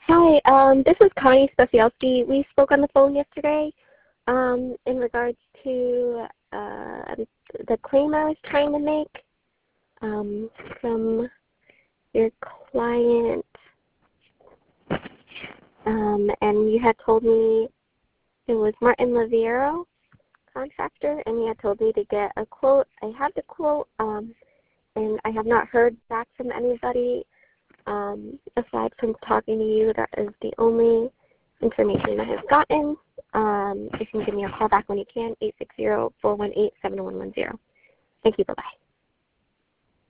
Hi, this is Connie Specialski. We spoke on the phone yesterday in regards to the claim I was trying to make from your client, and you had told me it was Martin Laviero, contractor, and you had told me to get a quote. I have the quote, and I have not heard back from anybody. Aside from talking to you, that is the only information I have gotten. You can give me a call back when you can, 860-418-7110. Thank you. Bye-bye.